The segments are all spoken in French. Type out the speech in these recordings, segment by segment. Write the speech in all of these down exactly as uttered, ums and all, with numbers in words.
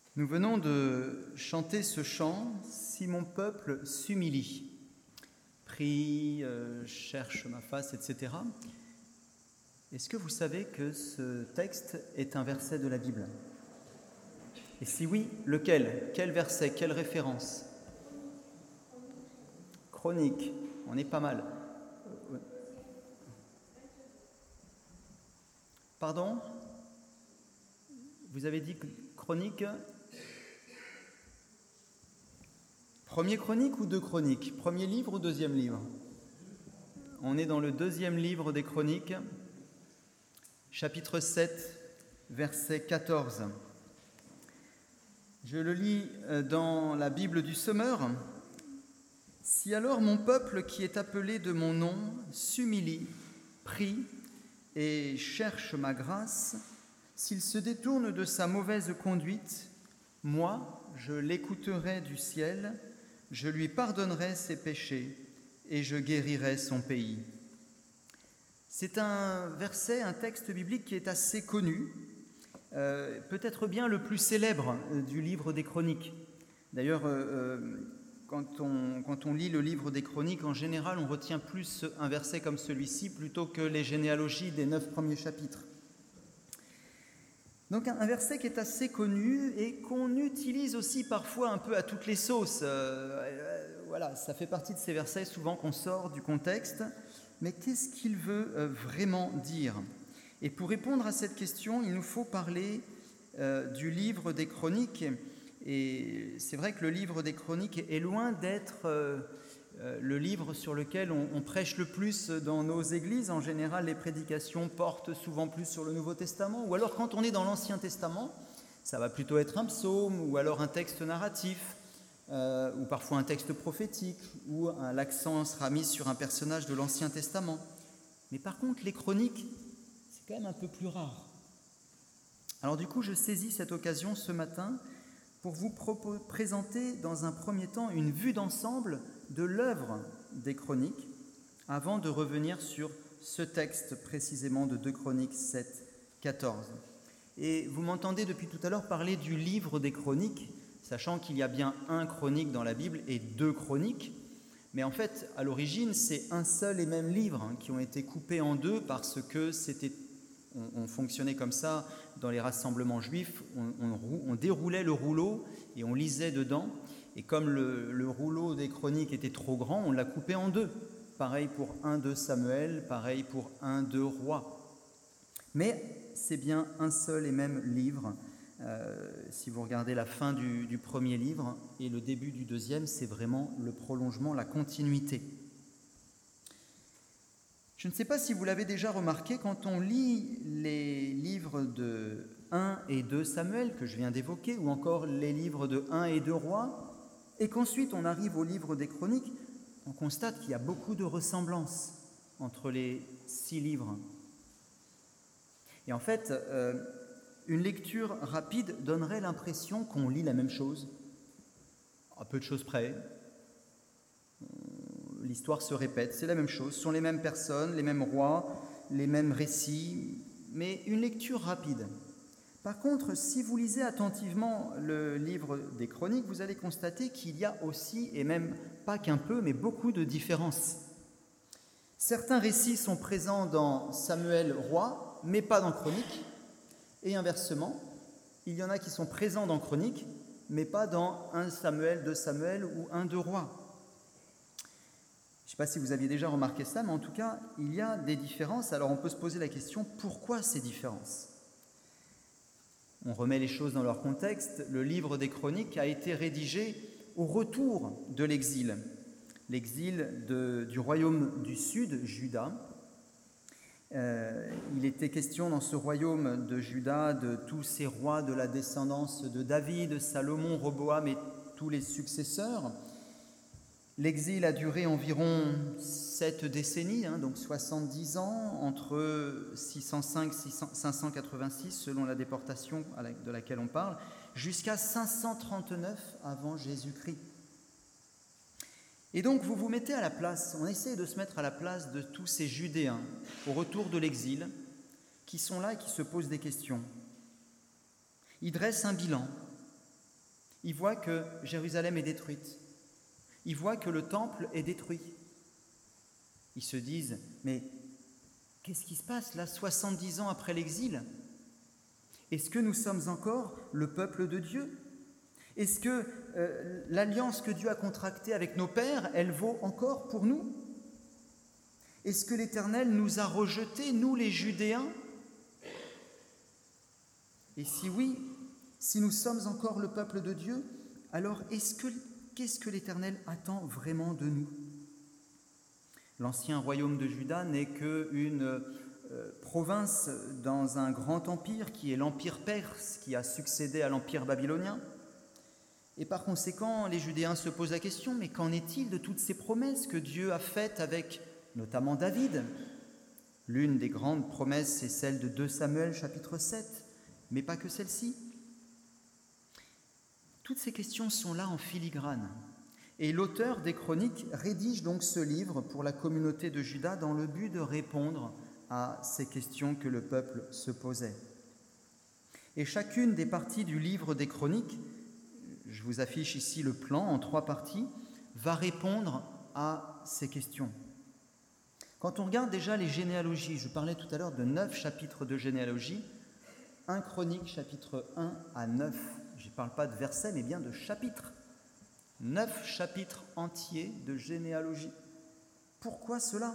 Nous venons de chanter ce chant « Si mon peuple s'humilie », prie, euh, cherche ma face, et cetera. Est-ce que vous savez que ce texte est un verset de la Bible? Et si oui, lequel? Quel verset? Quelle référence? Chronique, on est pas mal. Pardon? Vous avez dit chronique? Premier chronique ou deux chroniques? Premier livre ou deuxième livre? On est dans le deuxième livre des chroniques, chapitre sept, verset quatorze. Je le lis dans la Bible du Semeur. « Si alors mon peuple qui est appelé de mon nom s'humilie, prie et cherche ma grâce, s'il se détourne de sa mauvaise conduite, moi, je l'écouterai du ciel, je lui pardonnerai ses péchés et je guérirai son pays. » C'est un verset, un texte biblique qui est assez connu, euh, peut-être bien le plus célèbre du livre des Chroniques. D'ailleurs, euh, quand, on, quand on lit le livre des Chroniques, en général, on retient plus un verset comme celui-ci plutôt que les généalogies des neuf premiers chapitres. Donc un verset qui est assez connu et qu'on utilise aussi parfois un peu à toutes les sauces. Euh, voilà, ça fait partie de ces versets souvent qu'on sort du contexte. Mais qu'est-ce qu'il veut euh, vraiment dire? Et pour répondre à cette question, il nous faut parler euh, du livre des Chroniques. Et c'est vrai que le livre des Chroniques est loin d'être euh, euh, le livre sur lequel on, on prêche le plus dans nos églises. En général, les prédications portent souvent plus sur le Nouveau Testament. Ou alors, quand on est dans l'Ancien Testament, ça va plutôt être un psaume ou alors un texte narratif, euh, ou parfois un texte prophétique, où un, l'accent sera mis sur un personnage de l'Ancien Testament. Mais par contre, les Chroniques, c'est quand même un peu plus rare. Alors du coup, je saisis cette occasion ce matin pour vous propos- présenter dans un premier temps une vue d'ensemble de l'œuvre des Chroniques, avant de revenir sur ce texte précisément de deux Chroniques sept, quatorze. Et vous m'entendez depuis tout à l'heure parler du livre des Chroniques, sachant qu'il y a bien un chronique dans la Bible et deux chroniques, mais en fait, à l'origine, c'est un seul et même livre hein, qui ont été coupés en deux parce que c'était On, on fonctionnait comme ça dans les rassemblements juifs, on, on, on déroulait le rouleau et on lisait dedans, et comme le, le rouleau des chroniques était trop grand, on l'a coupé en deux. Pareil pour un de Samuel, pareil pour un de Rois. Mais c'est bien un seul et même livre. Euh, si vous regardez la fin du, du premier livre et le début du deuxième, c'est vraiment le prolongement, la continuité. Je ne sais pas si vous l'avez déjà remarqué, quand on lit les livres de un et deux Samuel, que je viens d'évoquer, ou encore les livres de un et deux Rois, et qu'ensuite on arrive au livre des Chroniques, on constate qu'il y a beaucoup de ressemblances entre les six livres. Et en fait, euh, une lecture rapide donnerait l'impression qu'on lit la même chose, à peu de choses près. L'histoire se répète, c'est la même chose, ce sont les mêmes personnes, les mêmes rois, les mêmes récits, mais une lecture rapide. Par contre, si vous lisez attentivement le livre des Chroniques, vous allez constater qu'il y a aussi, et même pas qu'un peu, mais beaucoup de différences. Certains récits sont présents dans Samuel roi, mais pas dans Chroniques, et inversement, il y en a qui sont présents dans Chroniques, mais pas dans un Samuel, deux Samuel ou un deux Rois. Je ne sais pas si vous aviez déjà remarqué ça, mais en tout cas, il y a des différences. Alors on peut se poser la question, pourquoi ces différences? On remet les choses dans leur contexte. Le livre des Chroniques a été rédigé au retour de l'exil, l'exil de, du royaume du Sud, Juda. Euh, il était question dans ce royaume de Juda de tous ces rois de la descendance de David, Salomon, Roboam et tous les successeurs. L'exil a duré environ sept décennies, hein, donc soixante-dix ans, entre six cent cinq et cinq cent quatre-vingt-six, selon la déportation de laquelle on parle, jusqu'à cinq cent trente-neuf avant Jésus-Christ. Et donc vous vous mettez à la place, on essaie de se mettre à la place de tous ces Judéens au retour de l'exil, qui sont là et qui se posent des questions. Ils dressent un bilan. Ils voient que Jérusalem est détruite. Ils voient que le temple est détruit. Ils se disent, mais qu'est-ce qui se passe là, soixante-dix ans après l'exil? Est-ce que nous sommes encore le peuple de Dieu? Est-ce que euh, l'alliance que Dieu a contractée avec nos pères, elle vaut encore pour nous? Est-ce que l'Éternel nous a rejetés, nous les Judéens? Et si oui, si nous sommes encore le peuple de Dieu, alors est-ce que, qu'est-ce que l'Éternel attend vraiment de nous? L'ancien royaume de Juda n'est qu'une euh, province dans un grand empire qui est l'empire perse, qui a succédé à l'empire babylonien. Et par conséquent, les Judéens se posent la question, mais qu'en est-il de toutes ces promesses que Dieu a faites avec notamment David? L'une des grandes promesses, c'est celle de deux Samuel chapitre sept, mais pas que celle-ci. Toutes ces questions sont là en filigrane. Et l'auteur des Chroniques rédige donc ce livre pour la communauté de Juda dans le but de répondre à ces questions que le peuple se posait. Et chacune des parties du livre des Chroniques, je vous affiche ici le plan en trois parties, va répondre à ces questions. Quand on regarde déjà les généalogies, je parlais tout à l'heure de neuf chapitres de généalogie, un Chronique chapitre un à neuf, je ne parle pas de versets mais bien de chapitres, neuf chapitres entiers de généalogie. Pourquoi cela?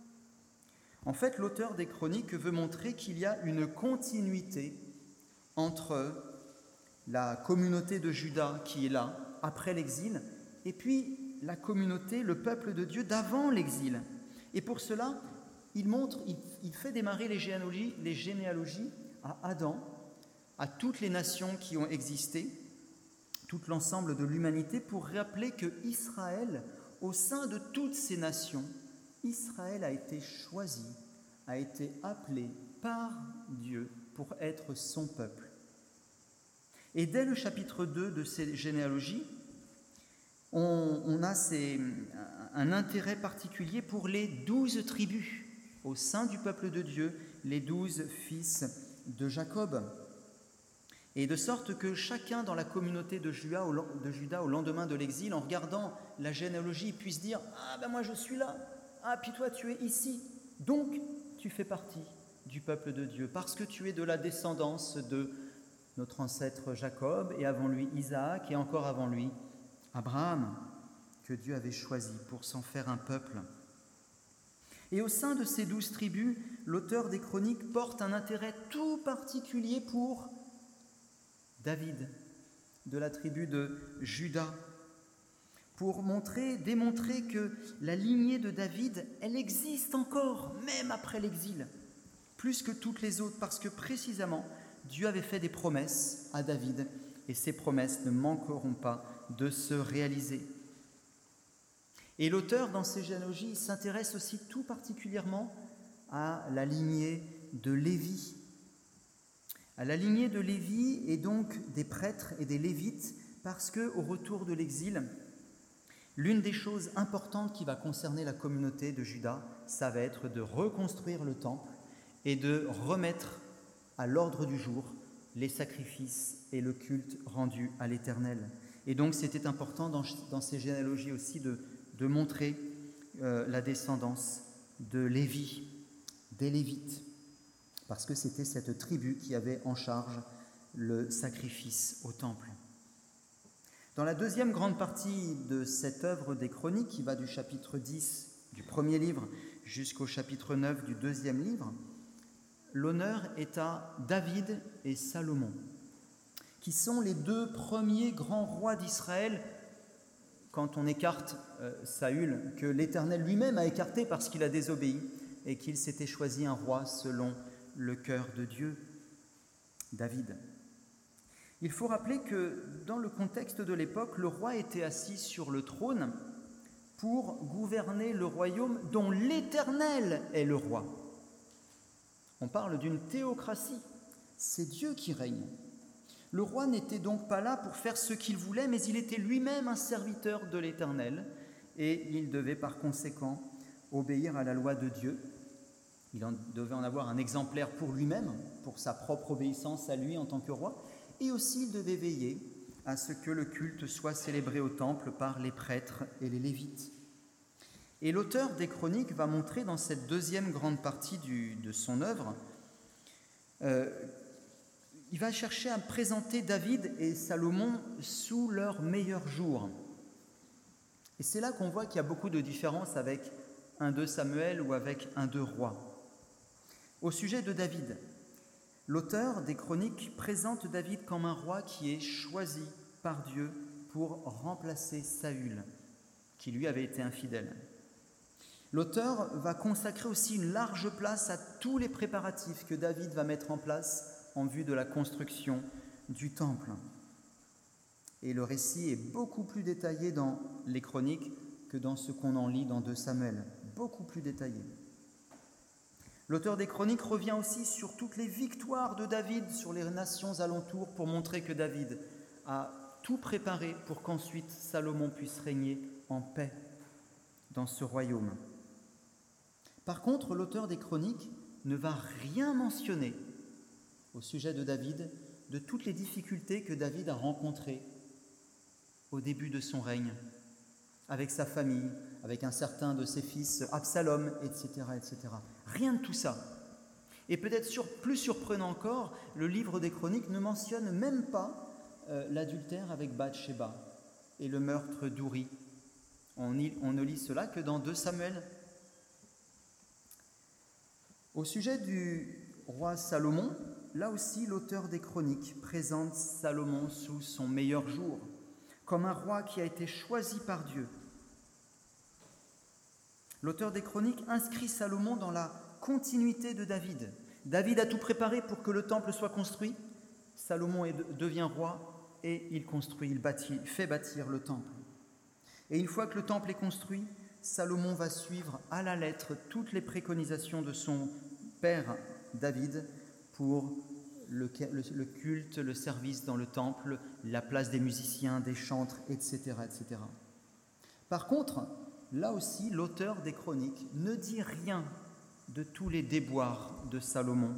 En fait, l'auteur des Chroniques veut montrer qu'il y a une continuité entre la communauté de Juda qui est là, après l'exil, et puis la communauté, le peuple de Dieu d'avant l'exil. Et pour cela, il montre, il, il fait démarrer les généalogies, les généalogies à Adam, à toutes les nations qui ont existé, tout l'ensemble de l'humanité, pour rappeler que Israël, au sein de toutes ces nations, Israël a été choisi, a été appelé par Dieu pour être son peuple. Et dès le chapitre deux de ces généalogies, on, on a ces, un intérêt particulier pour les douze tribus au sein du peuple de Dieu, les douze fils de Jacob. Et de sorte que chacun dans la communauté de Juda, au, de Juda, au lendemain de l'exil, en regardant la généalogie, puisse dire « Ah ben moi je suis là, ah puis toi tu es ici, donc tu fais partie du peuple de Dieu, parce que tu es de la descendance de notre ancêtre Jacob, et avant lui Isaac, et encore avant lui Abraham, que Dieu avait choisi pour s'en faire un peuple. » Et au sein de ces douze tribus, l'auteur des Chroniques porte un intérêt tout particulier pour David, de la tribu de Juda, pour montrer, démontrer que la lignée de David, elle existe encore, même après l'exil, plus que toutes les autres, parce que précisément, Dieu avait fait des promesses à David, et ces promesses ne manqueront pas de se réaliser. Et l'auteur, dans ses généalogies, s'intéresse aussi tout particulièrement à la lignée de Lévi. À la lignée de Lévi et donc des prêtres et des lévites, parce qu'au retour de l'exil, l'une des choses importantes qui va concerner la communauté de Juda, ça va être de reconstruire le temple et de remettre à l'ordre du jour les sacrifices et le culte rendu à l'Éternel. Et donc c'était important dans, dans ces généalogies aussi de, de montrer euh, la descendance de Lévi, des Lévites, parce que c'était cette tribu qui avait en charge le sacrifice au temple. Dans la deuxième grande partie de cette œuvre des Chroniques, qui va du chapitre dix du premier livre jusqu'au chapitre neuf du deuxième livre, l'honneur est à David et Salomon, qui sont les deux premiers grands rois d'Israël, quand on écarte euh, Saül, que l'Éternel lui-même a écarté parce qu'il a désobéi et qu'il s'était choisi un roi selon le cœur de Dieu, David. Il faut rappeler que dans le contexte de l'époque, le roi était assis sur le trône pour gouverner le royaume dont l'Éternel est le roi. On parle d'une théocratie, c'est Dieu qui règne. Le roi n'était donc pas là pour faire ce qu'il voulait, mais il était lui-même un serviteur de l'Éternel et il devait par conséquent obéir à la loi de Dieu. Il en devait en avoir un exemplaire pour lui-même, pour sa propre obéissance à lui en tant que roi, et aussi il devait veiller à ce que le culte soit célébré au temple par les prêtres et les lévites. Et l'auteur des Chroniques va montrer dans cette deuxième grande partie du, de son œuvre, euh, il va chercher à présenter David et Salomon sous leurs meilleurs jours. Et c'est là qu'on voit qu'il y a beaucoup de différences avec un deux Samuel ou avec un deux Rois. Au sujet de David, l'auteur des Chroniques présente David comme un roi qui est choisi par Dieu pour remplacer Saül, qui lui avait été infidèle. L'auteur va consacrer aussi une large place à tous les préparatifs que David va mettre en place en vue de la construction du temple. Et le récit est beaucoup plus détaillé dans les Chroniques que dans ce qu'on en lit dans deux Samuel, beaucoup plus détaillé. L'auteur des Chroniques revient aussi sur toutes les victoires de David sur les nations alentours pour montrer que David a tout préparé pour qu'ensuite Salomon puisse régner en paix dans ce royaume. Par contre, l'auteur des Chroniques ne va rien mentionner au sujet de David, de toutes les difficultés que David a rencontrées au début de son règne, avec sa famille, avec un certain de ses fils, Absalom, et cetera, et cetera. Rien de tout ça. Et peut-être sur, plus surprenant encore, le livre des Chroniques ne mentionne même pas euh, l'adultère avec Bathsheba et le meurtre d'Uri. On, y, on ne lit cela que dans deux Samuel. Au sujet du roi Salomon, là aussi l'auteur des Chroniques présente Salomon sous son meilleur jour, comme un roi qui a été choisi par Dieu. L'auteur des Chroniques inscrit Salomon dans la continuité de David. David a tout préparé pour que le temple soit construit. Salomon est, devient roi et il construit, il bâtit, fait bâtir le temple. Et une fois que le temple est construit, Salomon va suivre à la lettre toutes les préconisations de son père David pour le, le, le culte, le service dans le temple, la place des musiciens, des chantres, et cetera, et cetera. Par contre, là aussi, l'auteur des Chroniques ne dit rien de tous les déboires de Salomon.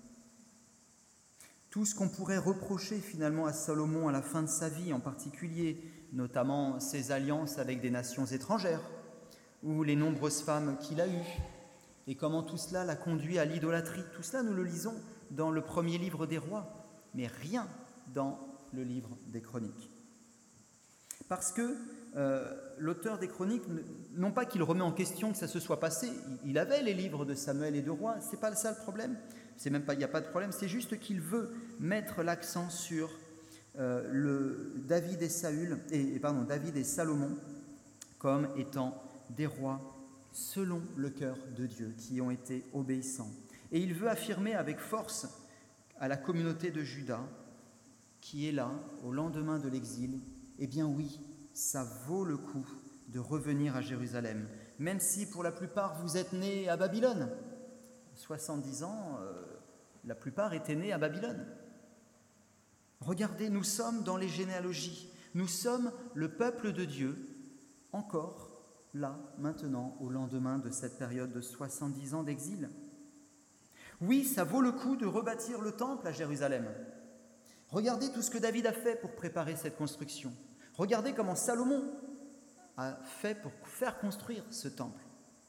Tout ce qu'on pourrait reprocher finalement à Salomon à la fin de sa vie, en particulier, notamment ses alliances avec des nations étrangères, ou les nombreuses femmes qu'il a eues, et comment tout cela l'a conduit à l'idolâtrie. Tout cela, nous le lisons dans le premier livre des rois, mais rien dans le livre des Chroniques. Parce que euh, l'auteur des Chroniques, non pas qu'il remet en question que ça se soit passé, il avait les livres de Samuel et de Rois, c'est pas ça le problème, c'est même pas, il n'y a pas de problème, c'est juste qu'il veut mettre l'accent sur euh, le David et Saül, et, et pardon, David et Salomon comme étant des rois selon le cœur de Dieu, qui ont été obéissants. Et il veut affirmer avec force à la communauté de Juda, qui est là, au lendemain de l'exil, eh bien oui, ça vaut le coup de revenir à Jérusalem, même si pour la plupart vous êtes nés à Babylone. soixante-dix ans, euh, la plupart étaient nés à Babylone. Regardez, nous sommes dans les généalogies, nous sommes le peuple de Dieu, encore là, maintenant, au lendemain de cette période de soixante-dix ans d'exil. Oui, ça vaut le coup de rebâtir le temple à Jérusalem. Regardez tout ce que David a fait pour préparer cette construction. Regardez comment Salomon a fait pour faire construire ce temple.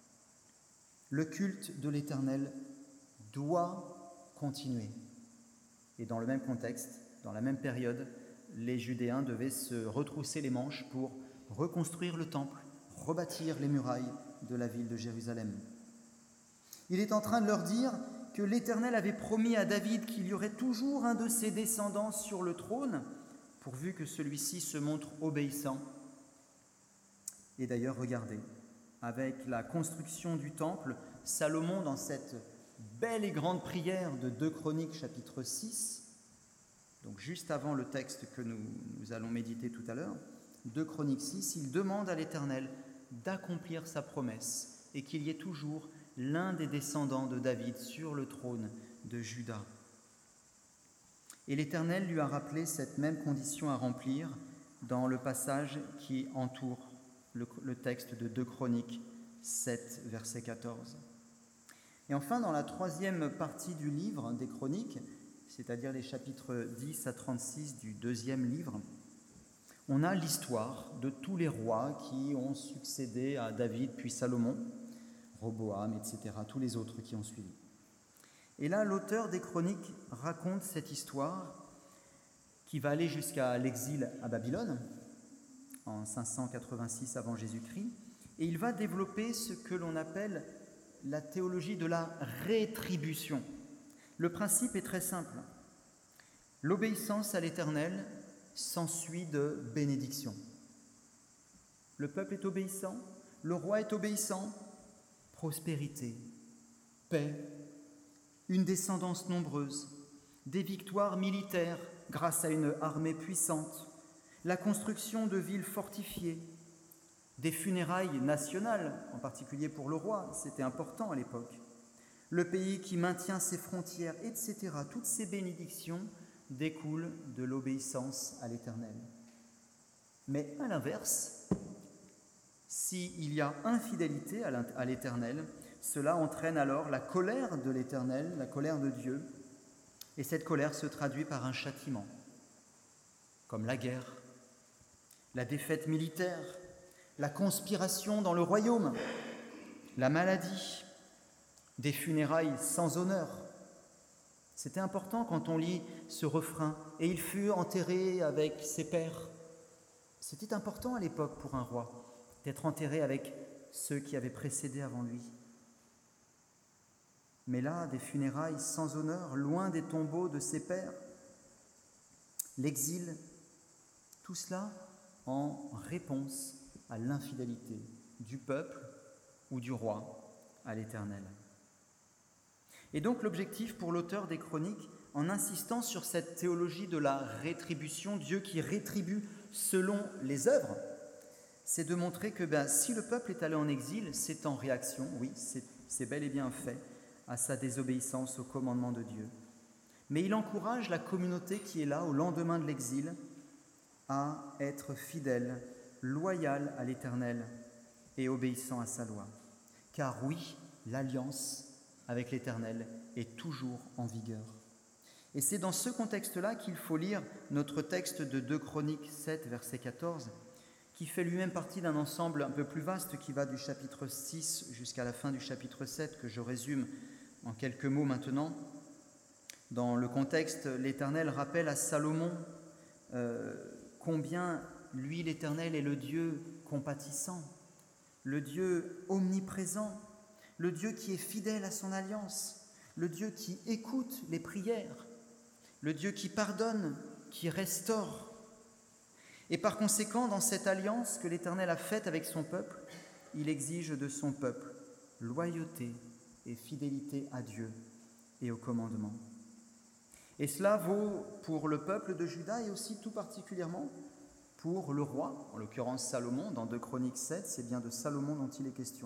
Le culte de l'Éternel doit continuer. Et dans le même contexte, dans la même période, les Judéens devaient se retrousser les manches pour reconstruire le temple, rebâtir les murailles de la ville de Jérusalem. Il est en train de leur dire que l'Éternel avait promis à David qu'il y aurait toujours un de ses descendants sur le trône, pourvu que celui-ci se montre obéissant. Et d'ailleurs, regardez, avec la construction du temple, Salomon, dans cette belle et grande prière de deux Chroniques, chapitre six, donc juste avant le texte que nous, nous allons méditer tout à l'heure, deux Chroniques six, il demande à l'Éternel d'accomplir sa promesse et qu'il y ait toujours l'un des descendants de David sur le trône de Juda. Et l'Éternel lui a rappelé cette même condition à remplir dans le passage qui entoure le, le texte de deux Chroniques sept, verset quatorze. Et enfin, dans la troisième partie du livre des Chroniques, c'est-à-dire les chapitres dix à trente-six du deuxième livre, on a l'histoire de tous les rois qui ont succédé à David puis Salomon, Roboam, et cetera, tous les autres qui ont suivi. Et là, l'auteur des Chroniques raconte cette histoire qui va aller jusqu'à l'exil à Babylone, en cinq cent quatre-vingt-six avant Jésus-Christ, et il va développer ce que l'on appelle la théologie de la rétribution. Le principe est très simple. L'obéissance à l'Éternel s'ensuit de bénédiction. Le peuple est obéissant, le roi est obéissant, prospérité, paix, une descendance nombreuse, des victoires militaires grâce à une armée puissante, la construction de villes fortifiées, des funérailles nationales, en particulier pour le roi, c'était important à l'époque, le pays qui maintient ses frontières, et cetera. Toutes ces bénédictions découlent de l'obéissance à l'Éternel. Mais à l'inverse, s'il y a infidélité à l'Éternel, cela entraîne alors la colère de l'Éternel, la colère de Dieu, et cette colère se traduit par un châtiment, comme la guerre, la défaite militaire, la conspiration dans le royaume, la maladie, des funérailles sans honneur. C'était important quand on lit ce refrain. Et il fut enterré avec ses pères. C'était important à l'époque pour un roi d'être enterré avec ceux qui avaient précédé avant lui. Mais là, des funérailles sans honneur, loin des tombeaux de ses pères, l'exil, tout cela en réponse à l'infidélité du peuple ou du roi à l'Éternel. Et donc l'objectif pour l'auteur des Chroniques, en insistant sur cette théologie de la rétribution, Dieu qui rétribue selon les œuvres, c'est de montrer que ben, si le peuple est allé en exil, c'est en réaction, oui, c'est, c'est bel et bien fait, à sa désobéissance au commandement de Dieu. Mais il encourage la communauté qui est là au lendemain de l'exil à être fidèle, loyal à l'Éternel et obéissant à sa loi. Car oui, l'alliance avec l'Éternel est toujours en vigueur. Et c'est dans ce contexte-là qu'il faut lire notre texte de deux Chroniques sept, verset quatorze, qui fait lui-même partie d'un ensemble un peu plus vaste qui va du chapitre six jusqu'à la fin du chapitre sept, que je résume en quelques mots maintenant. Dans le contexte, l'Éternel rappelle à Salomon euh, combien lui, l'Éternel, est le Dieu compatissant, le Dieu omniprésent, le Dieu qui est fidèle à son alliance, le Dieu qui écoute les prières, le Dieu qui pardonne, qui restaure. Et par conséquent, dans cette alliance que l'Éternel a faite avec son peuple, il exige de son peuple loyauté et fidélité à Dieu et au commandement. Et cela vaut pour le peuple de Juda et aussi tout particulièrement pour le roi, en l'occurrence Salomon. Dans deux Chroniques sept, c'est bien de Salomon dont il est question.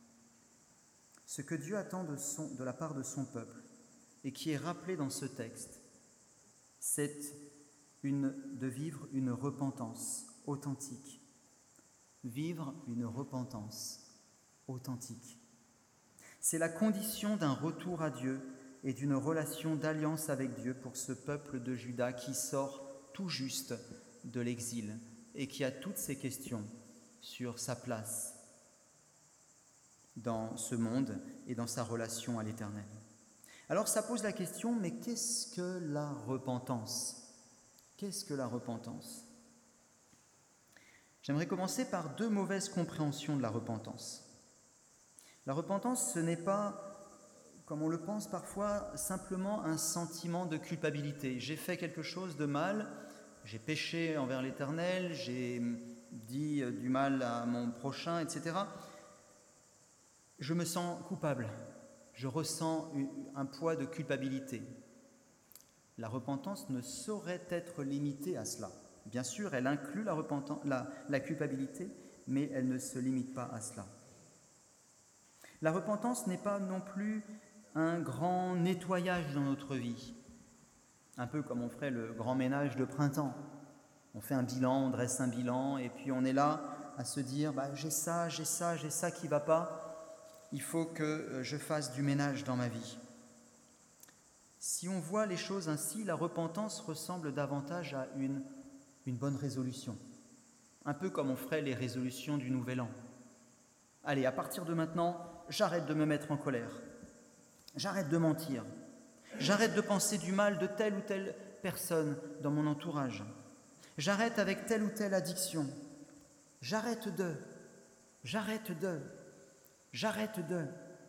Ce que Dieu attend de, son, de la part de son peuple et qui est rappelé dans ce texte, c'est une, de vivre une repentance authentique. Vivre une repentance authentique. C'est la condition d'un retour à Dieu et d'une relation d'alliance avec Dieu pour ce peuple de Juda qui sort tout juste de l'exil et qui a toutes ces questions sur sa place dans ce monde et dans sa relation à l'Éternel. Alors ça pose la question, mais qu'est-ce que la repentance ? Qu'est-ce que la repentance ? J'aimerais commencer par deux mauvaises compréhensions de la repentance. La repentance, ce n'est pas, comme on le pense parfois, simplement un sentiment de culpabilité. J'ai fait quelque chose de mal, j'ai péché envers l'Éternel, j'ai dit du mal à mon prochain, et cetera. Je me sens coupable, je ressens un poids de culpabilité. La repentance ne saurait être limitée à cela. Bien sûr, elle inclut la, repentance, la, la culpabilité, mais elle ne se limite pas à cela. La repentance n'est pas non plus un grand nettoyage dans notre vie, un peu comme on ferait le grand ménage de printemps. On fait un bilan, on dresse un bilan, et puis on est là à se dire bah, « j'ai ça, j'ai ça, j'ai ça qui ne va pas, il faut que je fasse du ménage dans ma vie ». Si on voit les choses ainsi, la repentance ressemble davantage à une, une bonne résolution. un peu comme on ferait les résolutions du Nouvel An. Allez, à partir de maintenant, j'arrête de me mettre en colère, j'arrête de mentir, j'arrête de penser du mal de telle ou telle personne dans mon entourage, j'arrête avec telle ou telle addiction, j'arrête de, j'arrête de, j'arrête de.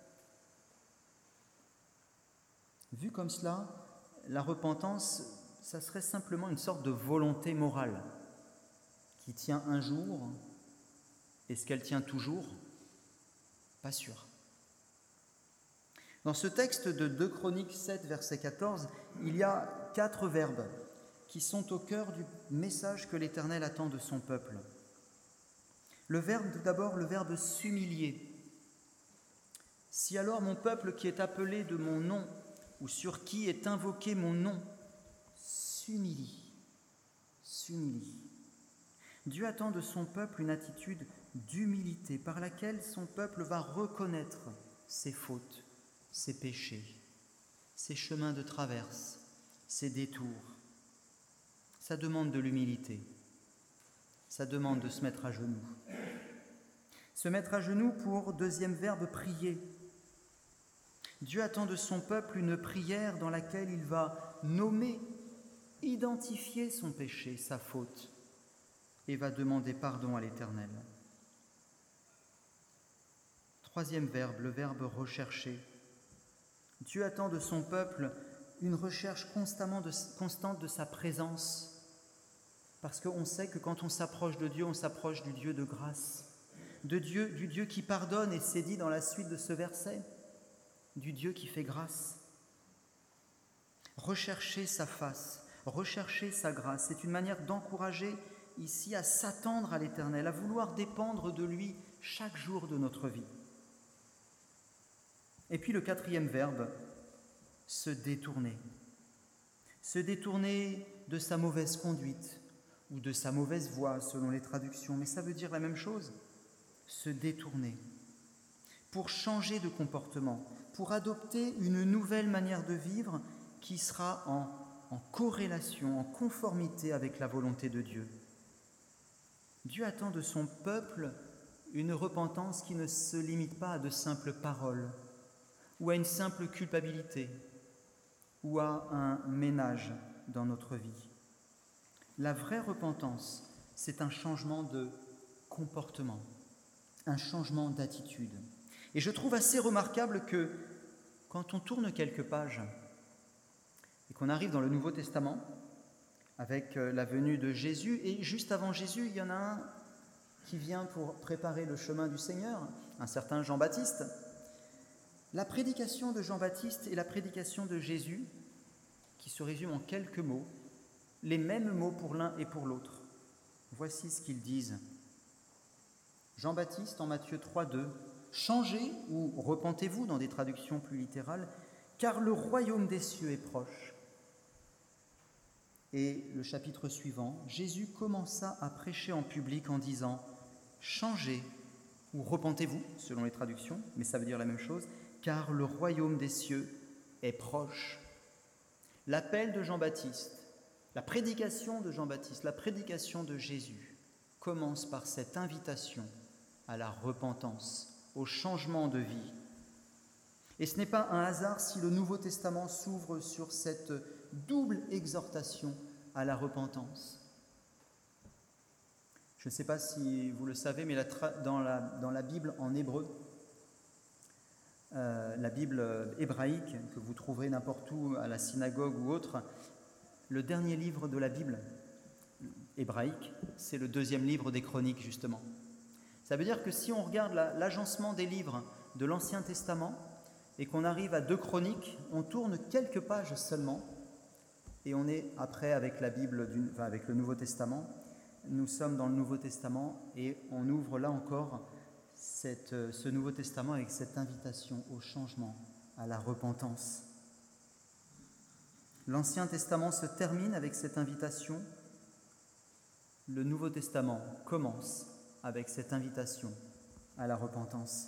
Vu comme cela, la repentance, ça serait simplement une sorte de volonté morale qui tient un jour. Est-ce qu'elle tient toujours ? Pas sûr. Dans ce texte de deux Chroniques sept, verset quatorze, il y a quatre verbes qui sont au cœur du message que l'Éternel attend de son peuple. Le verbe, tout d'abord, le verbe s'humilier. Si alors mon peuple qui est appelé de mon nom, ou sur qui est invoqué mon nom, s'humilie, s'humilie. Dieu attend de son peuple une attitude d'humilité par laquelle son peuple va reconnaître ses fautes, ses péchés, ses chemins de traverse, ses détours. Ça demande de l'humilité, ça demande de se mettre à genoux. Se mettre à genoux pour, deuxième verbe, prier. Dieu attend de son peuple une prière dans laquelle il va nommer, identifier son péché, sa faute, et va demander pardon à l'Éternel. Troisième verbe, le verbe rechercher. Dieu attend de son peuple une recherche constamment de, constante de sa présence, parce qu'on sait que quand on s'approche de Dieu, on s'approche du Dieu de grâce, de Dieu, du Dieu qui pardonne, et c'est dit dans la suite de ce verset, du Dieu qui fait grâce. Rechercher sa face, rechercher sa grâce, c'est une manière d'encourager ici à s'attendre à l'Éternel, à vouloir dépendre de lui chaque jour de notre vie. Et puis le quatrième verbe, se détourner. Se détourner de sa mauvaise conduite ou de sa mauvaise voie selon les traductions, mais ça veut dire la même chose, se détourner. Pour changer de comportement, pour adopter une nouvelle manière de vivre qui sera en, en corrélation, en conformité avec la volonté de Dieu. Dieu attend de son peuple une repentance qui ne se limite pas à de simples paroles, ou à une simple culpabilité, ou à un ménage dans notre vie. La vraie repentance, c'est un changement de comportement, un changement d'attitude. Et je trouve assez remarquable que quand on tourne quelques pages et qu'on arrive dans le Nouveau Testament, avec la venue de Jésus, et juste avant Jésus, il y en a un qui vient pour préparer le chemin du Seigneur, un certain Jean-Baptiste. La prédication de Jean-Baptiste et la prédication de Jésus, qui se résument en quelques mots, les mêmes mots pour l'un et pour l'autre. Voici ce qu'ils disent. Jean-Baptiste en Matthieu trois, deux, « Changez ou repentez-vous » dans des traductions plus littérales, « car le royaume des cieux est proche. » Et le chapitre suivant, Jésus commença à prêcher en public en disant « Changez ou repentez-vous » selon les traductions, mais ça veut dire la même chose, « car le royaume des cieux est proche. » L'appel de Jean-Baptiste, la prédication de Jean-Baptiste, la prédication de Jésus commence par cette invitation à la repentance, au changement de vie. Et ce n'est pas un hasard si le Nouveau Testament s'ouvre sur cette double exhortation à la repentance. Je ne sais pas si vous le savez, mais la tra- dans, la, dans la Bible en hébreu, euh, la Bible hébraïque, que vous trouverez n'importe où, à la synagogue ou autre, le dernier livre de la Bible hébraïque, c'est le deuxième livre des Chroniques, justement. Ça veut dire que si on regarde la, l'agencement des livres de l'Ancien Testament et qu'on arrive à deux Chroniques, on tourne quelques pages seulement et on est après avec la Bible, d'une, enfin avec le Nouveau Testament. Nous sommes dans le Nouveau Testament et on ouvre là encore cette, ce Nouveau Testament avec cette invitation au changement, à la repentance. L'Ancien Testament se termine avec cette invitation. Le Nouveau Testament commence avec cette invitation à la repentance.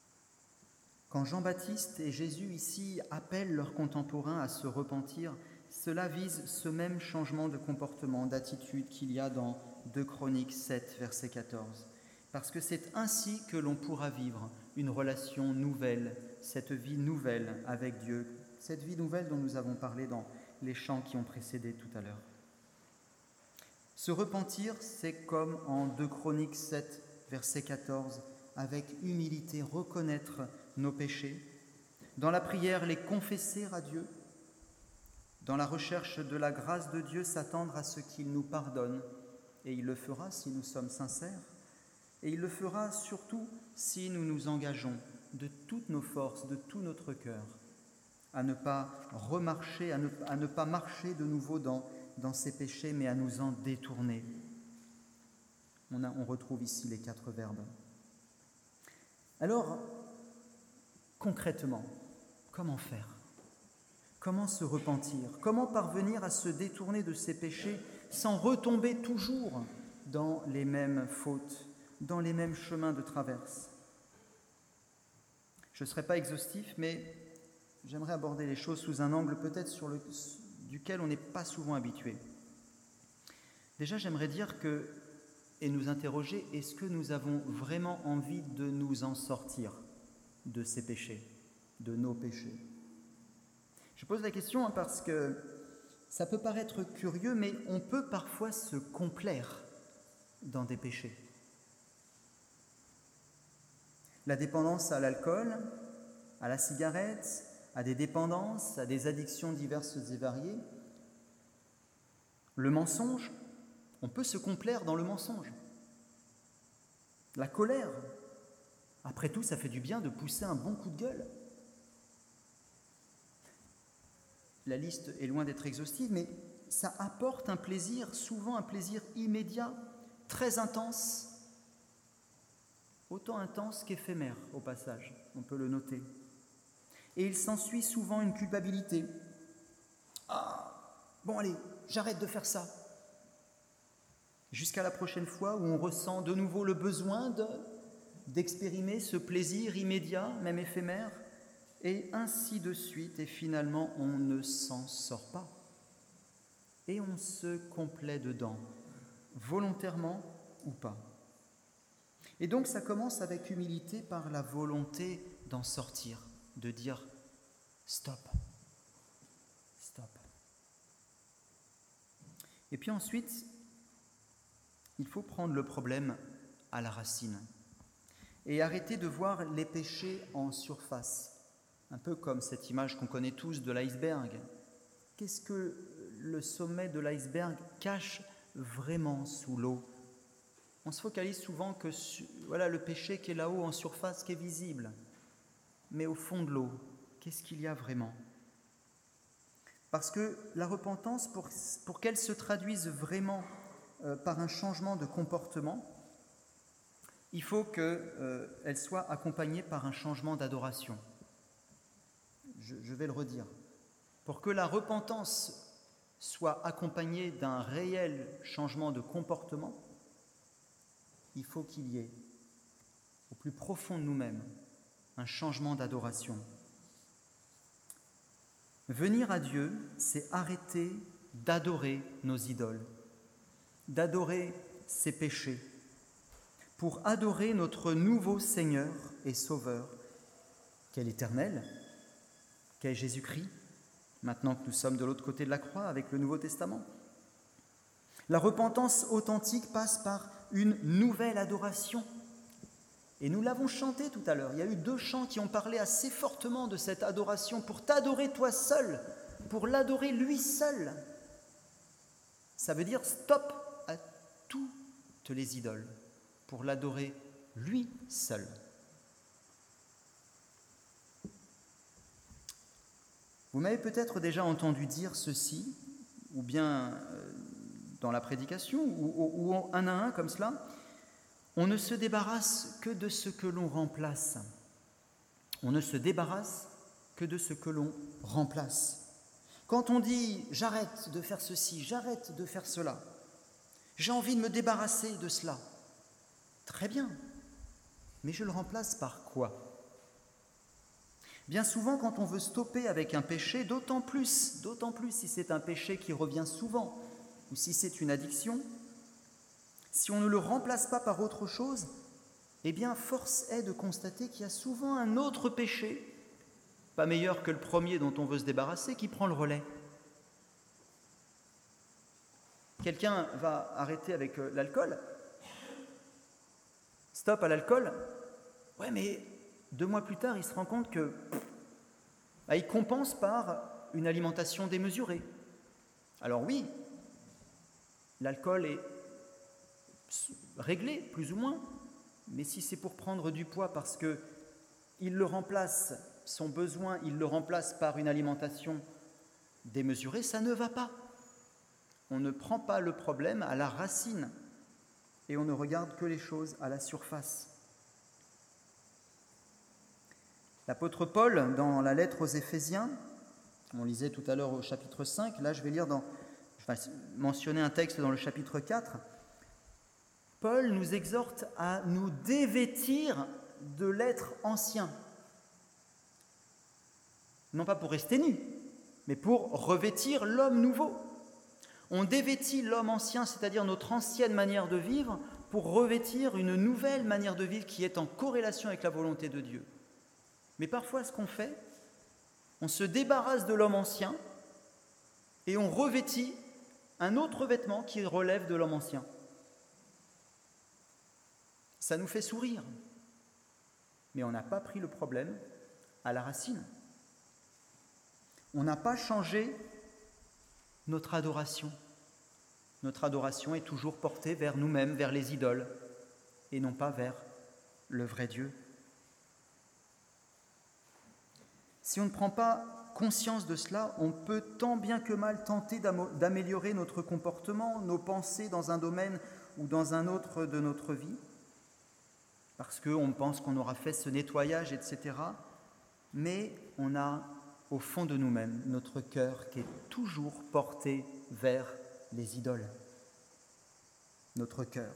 Quand Jean-Baptiste et Jésus ici appellent leurs contemporains à se repentir, cela vise ce même changement de comportement, d'attitude qu'il y a dans deux Chroniques sept, verset quatorze. Parce que c'est ainsi que l'on pourra vivre une relation nouvelle, cette vie nouvelle avec Dieu, cette vie nouvelle dont nous avons parlé dans les chants qui ont précédé tout à l'heure. Se repentir, c'est comme en deux Chroniques sept, verset quatorze, avec humilité reconnaître nos péchés, dans la prière les confesser à Dieu, dans la recherche de la grâce de Dieu s'attendre à ce qu'il nous pardonne, et il le fera si nous sommes sincères, et il le fera surtout si nous nous engageons de toutes nos forces, de tout notre cœur, à ne pas remarcher, à ne, à ne pas marcher de nouveau dans, dans ces péchés, mais à nous en détourner. On, a, on retrouve ici les quatre verbes. Alors, concrètement, comment faire ? Comment se repentir ? Comment parvenir à se détourner de ces péchés sans retomber toujours dans les mêmes fautes, dans les mêmes chemins de traverse ? Je ne serai pas exhaustif, mais j'aimerais aborder les choses sous un angle peut-être sur le, duquel on n'est pas souvent habitué. Déjà, j'aimerais dire que, et nous interroger, est-ce que nous avons vraiment envie de nous en sortir de ces péchés, de nos péchés ? Je pose la question parce que ça peut paraître curieux, mais on peut parfois se complaire dans des péchés. La dépendance à l'alcool, à la cigarette, à des dépendances, à des addictions diverses et variées. Le mensonge, on peut se complaire dans le mensonge. La colère, après tout, ça fait du bien de pousser un bon coup de gueule. La liste est loin d'être exhaustive, mais ça apporte un plaisir, souvent un plaisir immédiat, très intense, autant intense qu'éphémère au passage, on peut le noter. Et il s'ensuit souvent une culpabilité. Ah, bon allez, j'arrête de faire ça. Jusqu'à la prochaine fois où on ressent de nouveau le besoin de, d'expérimenter ce plaisir immédiat, même éphémère, et ainsi de suite, et finalement on ne s'en sort pas. Et on se complaît dedans, volontairement ou pas. Et donc ça commence avec humilité par la volonté d'en sortir, de dire stop, stop. Et puis ensuite, il faut prendre le problème à la racine et arrêter de voir les péchés en surface. Un peu comme cette image qu'on connaît tous de l'iceberg. Qu'est-ce que le sommet de l'iceberg cache vraiment sous l'eau ? On se focalise souvent que sur, voilà, le péché qui est là-haut en surface, qui est visible. Mais au fond de l'eau, qu'est-ce qu'il y a vraiment ? Parce que la repentance, pour, pour qu'elle se traduise vraiment euh, par un changement de comportement, il faut qu'elle euh, soit accompagnée par un changement d'adoration. Je, je vais le redire. Pour que la repentance soit accompagnée d'un réel changement de comportement, il faut qu'il y ait, au plus profond de nous-mêmes, un changement d'adoration. Venir à Dieu, c'est arrêter d'adorer nos idoles, d'adorer ses péchés, pour adorer notre nouveau Seigneur et Sauveur, qu'est l'Éternel, qu'est Jésus-Christ, maintenant que nous sommes de l'autre côté de la croix avec le Nouveau Testament. La repentance authentique passe par une nouvelle adoration. Et nous l'avons chanté tout à l'heure. Il y a eu deux chants qui ont parlé assez fortement de cette adoration. Pour t'adorer toi seul, pour l'adorer lui seul. Ça veut dire stop à toutes les idoles, pour l'adorer lui seul. Vous m'avez peut-être déjà entendu dire ceci, ou bien euh, dans la prédication, ou, ou, ou un à un comme cela. On ne se débarrasse que de ce que l'on remplace. On ne se débarrasse que de ce que l'on remplace. Quand on dit « j'arrête de faire ceci, j'arrête de faire cela », j'ai envie de me débarrasser de cela. Très bien, mais je le remplace par quoi ? Bien souvent, quand on veut stopper avec un péché, d'autant plus, d'autant plus si c'est un péché qui revient souvent, ou si c'est une addiction, si on ne le remplace pas par autre chose, eh bien, force est de constater qu'il y a souvent un autre péché, pas meilleur que le premier dont on veut se débarrasser, qui prend le relais. Quelqu'un va arrêter avec l'alcool, stop à l'alcool, ouais, mais deux mois plus tard, il se rend compte que bah, il compense par une alimentation démesurée. Alors oui, l'alcool est réglé, plus ou moins, mais si c'est pour prendre du poids parce qu'il le remplace, son besoin, il le remplace par une alimentation démesurée, ça ne va pas. On ne prend pas le problème à la racine et on ne regarde que les choses à la surface. L'apôtre Paul, dans la lettre aux Éphésiens, on lisait tout à l'heure au chapitre cinq, là je vais lire dans, je vais mentionner un texte dans le chapitre quatre. Paul nous exhorte à nous dévêtir de l'être ancien. Non pas pour rester nus, mais pour revêtir l'homme nouveau. On dévêtit l'homme ancien, c'est-à-dire notre ancienne manière de vivre, pour revêtir une nouvelle manière de vivre qui est en corrélation avec la volonté de Dieu. Mais parfois, ce qu'on fait, on se débarrasse de l'homme ancien et on revêtit un autre vêtement qui relève de l'homme ancien. Ça nous fait sourire, mais on n'a pas pris le problème à la racine. On n'a pas changé notre adoration. Notre adoration est toujours portée vers nous-mêmes, vers les idoles, et non pas vers le vrai Dieu. Si on ne prend pas conscience de cela, on peut tant bien que mal tenter d'améliorer notre comportement, nos pensées dans un domaine ou dans un autre de notre vie, parce qu'on pense qu'on aura fait ce nettoyage, et cetera. Mais on a au fond de nous-mêmes notre cœur qui est toujours porté vers les idoles. Notre cœur.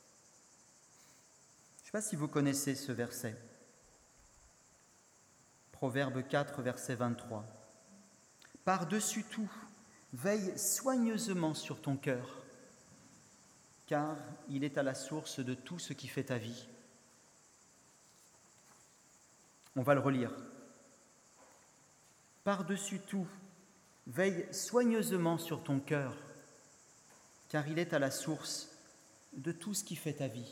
Je ne sais pas si vous connaissez ce verset. Proverbe quatre, verset vingt-trois. « Par-dessus tout, veille soigneusement sur ton cœur, car il est à la source de tout ce qui fait ta vie. » On va le relire. « Par-dessus tout, veille soigneusement sur ton cœur, car il est à la source de tout ce qui fait ta vie. »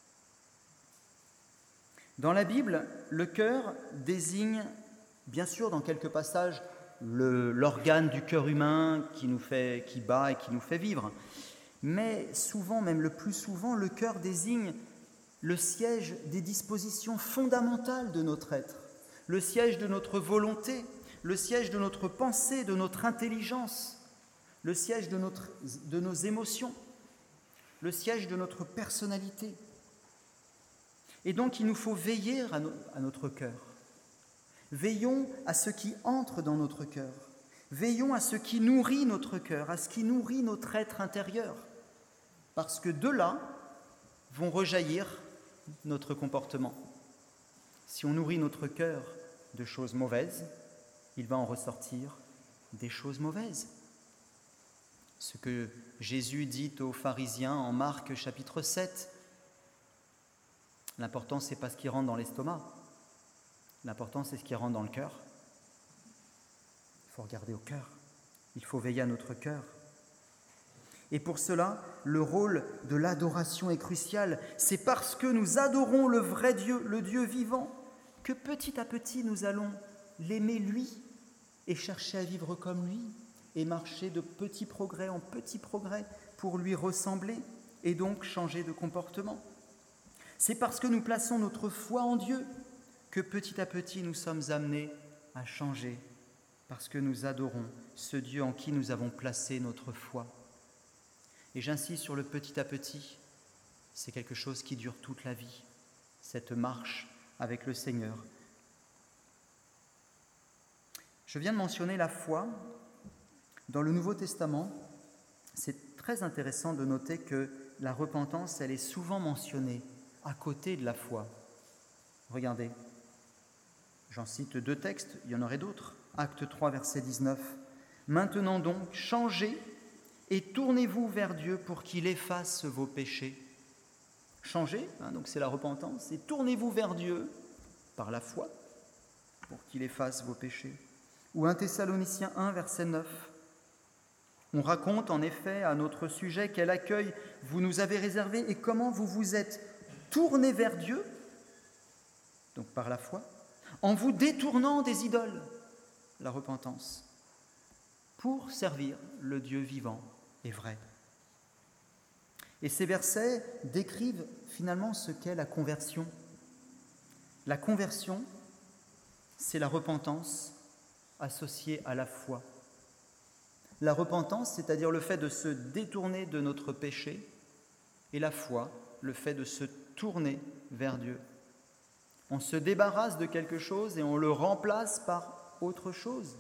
Dans la Bible, le cœur désigne, bien sûr, dans quelques passages, le, l'organe du cœur humain qui nous fait, qui bat et qui nous fait vivre. Mais souvent, même le plus souvent, le cœur désigne le siège des dispositions fondamentales de notre être, le siège de notre volonté, le siège de notre pensée, de notre intelligence, le siège de, notre, de nos émotions, le siège de notre personnalité. Et donc, il nous faut veiller à, no- à notre cœur. Veillons à ce qui entre dans notre cœur. Veillons à ce qui nourrit notre cœur, à ce qui nourrit notre être intérieur. Parce que de là vont rejaillir notre comportement. Si on nourrit notre cœur de choses mauvaises, il va en ressortir des choses mauvaises. Ce que Jésus dit aux pharisiens en Marc chapitre sept, l'important, ce n'est pas ce qui rentre dans l'estomac. L'important, c'est ce qui rentre dans le cœur. Il faut regarder au cœur. Il faut veiller à notre cœur. Et pour cela, le rôle de l'adoration est crucial. C'est parce que nous adorons le vrai Dieu, le Dieu vivant, que petit à petit, nous allons l'aimer lui et chercher à vivre comme lui et marcher de petits progrès en petits progrès pour lui ressembler et donc changer de comportement. C'est parce que nous plaçons notre foi en Dieu que petit à petit nous sommes amenés à changer, parce que nous adorons ce Dieu en qui nous avons placé notre foi. Et j'insiste sur le petit à petit, c'est quelque chose qui dure toute la vie, cette marche avec le Seigneur. Je viens de mentionner la foi. Dans le Nouveau Testament, c'est très intéressant de noter que la repentance, elle est souvent mentionnée à côté de la foi. Regardez, J'en cite deux textes, il y en aurait d'autres. Acte trois, verset dix-neuf. « Maintenant donc, changez et tournez-vous vers Dieu pour qu'il efface vos péchés. » Changez, hein, donc c'est la repentance, et tournez-vous vers Dieu par la foi pour qu'il efface vos péchés. Ou un Thessaloniciens un, verset neuf. On raconte en effet à notre sujet quel accueil vous nous avez réservé et comment vous vous êtes tournés vers Dieu, donc par la foi, en vous détournant des idoles, la repentance, pour servir le Dieu vivant et vrai. Et ces versets décrivent finalement ce qu'est la conversion. La conversion, c'est la repentance associée à la foi. La repentance, c'est-à-dire le fait de se détourner de notre péché, et la foi, le fait de se tourner vers Dieu. On se débarrasse de quelque chose et on le remplace par autre chose.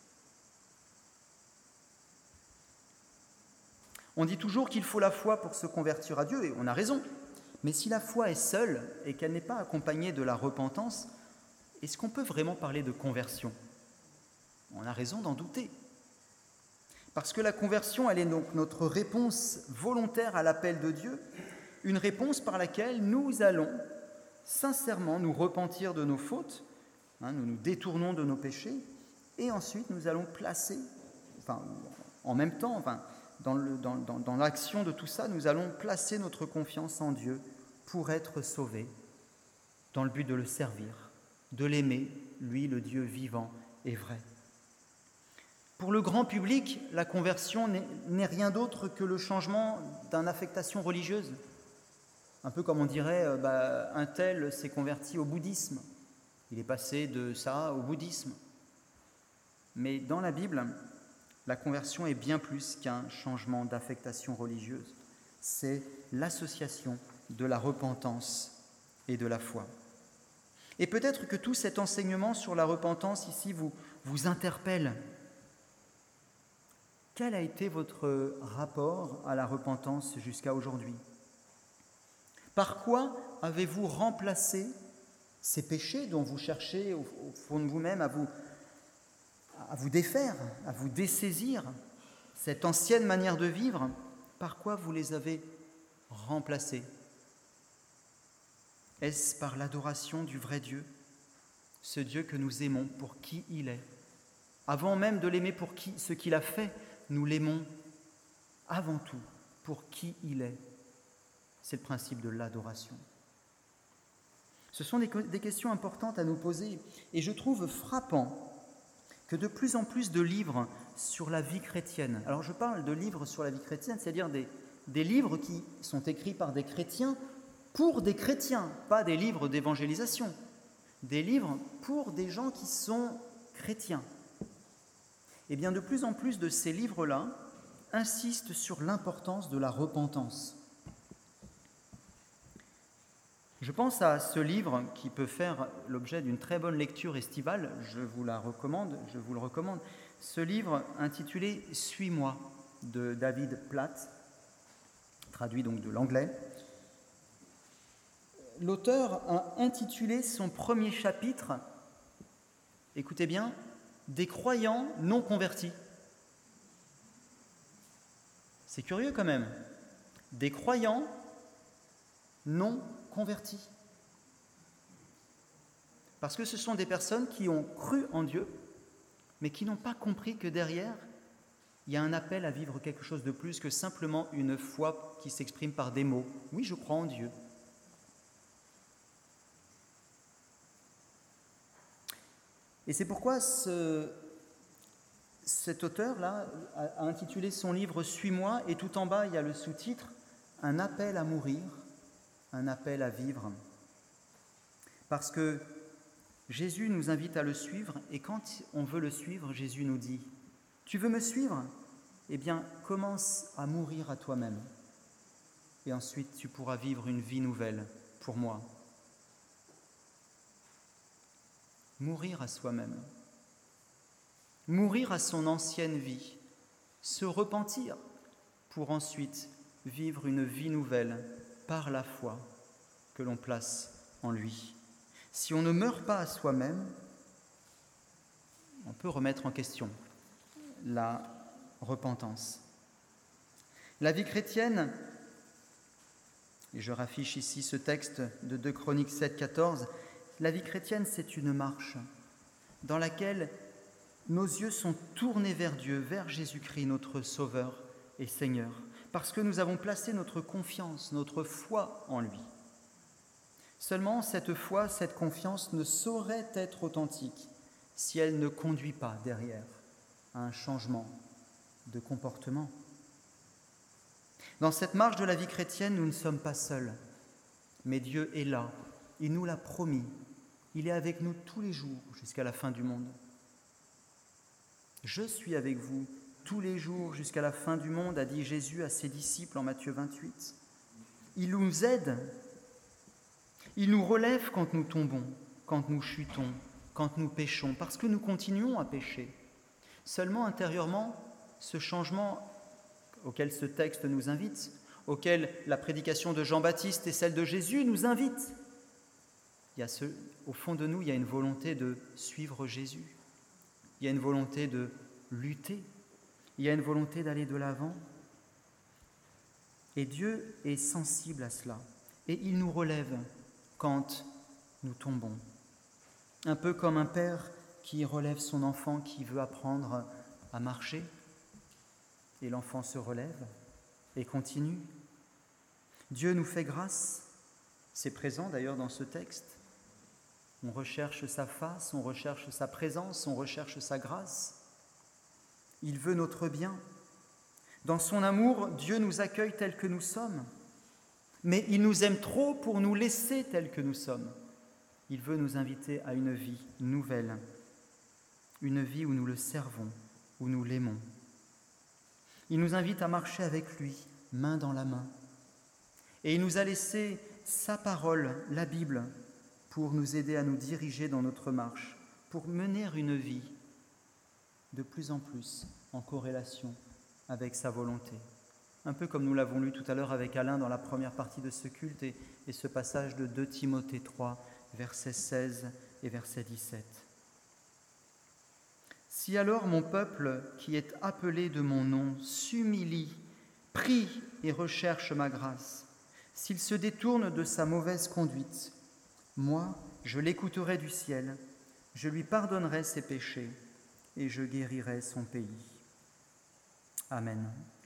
On dit toujours qu'il faut la foi pour se convertir à Dieu, et on a raison. Mais si la foi est seule et qu'elle n'est pas accompagnée de la repentance, est-ce qu'on peut vraiment parler de conversion ? On a raison d'en douter. Parce que la conversion, elle est donc notre réponse volontaire à l'appel de Dieu, une réponse par laquelle nous allons sincèrement nous repentir de nos fautes, hein, nous nous détournons de nos péchés, et ensuite nous allons placer, enfin, en même temps, enfin, dans, le, dans, dans, dans l'action de tout ça, nous allons placer notre confiance en Dieu pour être sauvés, dans le but de le servir, de l'aimer, lui, le Dieu vivant et vrai. Pour le grand public, la conversion n'est, n'est rien d'autre que le changement d'une affectation religieuse. Un peu comme on dirait, euh, bah, un tel s'est converti au bouddhisme. Il est passé de ça au bouddhisme. Mais dans la Bible, la conversion est bien plus qu'un changement d'affectation religieuse. C'est l'association de la repentance et de la foi. Et peut-être que tout cet enseignement sur la repentance ici vous, vous interpelle. Quel a été votre rapport à la repentance jusqu'à aujourd'hui ? Par quoi avez-vous remplacé ces péchés dont vous cherchez au fond de vous-même à vous, à vous défaire, à vous dessaisir, cette ancienne manière de vivre, par quoi vous les avez remplacés ? Est-ce par l'adoration du vrai Dieu, ce Dieu que nous aimons pour qui il est ? Avant même de l'aimer pour qui, ce qu'il a fait, nous l'aimons avant tout pour qui il est. C'est le principe de l'adoration. Ce sont des, des questions importantes à nous poser, et je trouve frappant que de plus en plus de livres sur la vie chrétienne, alors je parle de livres sur la vie chrétienne, c'est-à-dire des, des livres qui sont écrits par des chrétiens pour des chrétiens, pas des livres d'évangélisation, des livres pour des gens qui sont chrétiens. Eh bien, de plus en plus de ces livres-là insistent sur l'importance de la repentance. Je pense à ce livre qui peut faire l'objet d'une très bonne lecture estivale, je vous la recommande, je vous le recommande. Ce livre intitulé « Suis-moi » de David Platt, traduit donc de l'anglais. L'auteur a intitulé son premier chapitre, écoutez bien, « Des croyants non convertis ». C'est curieux quand même. Des croyants non convertis. Parce que ce sont des personnes qui ont cru en Dieu, mais qui n'ont pas compris que derrière, il y a un appel à vivre quelque chose de plus que simplement une foi qui s'exprime par des mots. Oui, je crois en Dieu. Et c'est pourquoi ce, cet auteur-là a, a intitulé son livre « Suis-moi » et tout en bas, il y a le sous-titre « Un appel à mourir ». Un appel à vivre. Parce que Jésus nous invite à le suivre, et quand on veut le suivre, Jésus nous dit « Tu veux me suivre ? Eh bien, commence à mourir à toi-même, et ensuite tu pourras vivre une vie nouvelle pour moi. » Mourir à soi-même, mourir à son ancienne vie, se repentir pour ensuite vivre une vie nouvelle par la foi que l'on place en lui. Si on ne meurt pas à soi-même, on peut remettre en question la repentance. La vie chrétienne, et je raffiche ici ce texte de deux Chroniques sept, quatorze, la vie chrétienne, c'est une marche dans laquelle nos yeux sont tournés vers Dieu, vers Jésus-Christ, notre Sauveur et Seigneur, parce que nous avons placé notre confiance, notre foi en lui. Seulement, cette foi, cette confiance ne saurait être authentique si elle ne conduit pas derrière à un changement de comportement. Dans cette marche de la vie chrétienne, nous ne sommes pas seuls, mais Dieu est là, il nous l'a promis, il est avec nous tous les jours jusqu'à la fin du monde. « Je suis avec vous tous les jours jusqu'à la fin du monde », a dit Jésus à ses disciples en Matthieu vingt-huit. Il nous aide, il nous relève quand nous tombons, quand nous chutons, quand nous péchons, parce que nous continuons à pécher. Seulement intérieurement, ce changement auquel ce texte nous invite, auquel la prédication de Jean-Baptiste et celle de Jésus nous invitent, il y a ce, au fond de nous, il y a une volonté de suivre Jésus. Il y a une volonté de lutter, il y a une volonté d'aller de l'avant. Et Dieu est sensible à cela, et il nous relève quand nous tombons. Un peu comme un père qui relève son enfant qui veut apprendre à marcher, et l'enfant se relève et continue. Dieu nous fait grâce, c'est présent d'ailleurs dans ce texte. On recherche sa face, on recherche sa présence, on recherche sa grâce. Il veut notre bien. Dans son amour, Dieu nous accueille tels que nous sommes. Mais il nous aime trop pour nous laisser tels que nous sommes. Il veut nous inviter à une vie nouvelle, une vie où nous le servons, où nous l'aimons. Il nous invite à marcher avec lui, main dans la main. Et il nous a laissé sa parole, la Bible, pour nous aider à nous diriger dans notre marche, pour mener une vie de plus en plus en corrélation avec sa volonté. Un peu comme nous l'avons lu tout à l'heure avec Alain dans la première partie de ce culte et, et ce passage de deux Timothée trois, versets seize et verset dix-sept. « Si alors mon peuple, qui est appelé de mon nom, s'humilie, prie et recherche ma grâce, s'il se détourne de sa mauvaise conduite, moi, je l'écouterai du ciel, je lui pardonnerai ses péchés et je guérirai son pays. » Amen.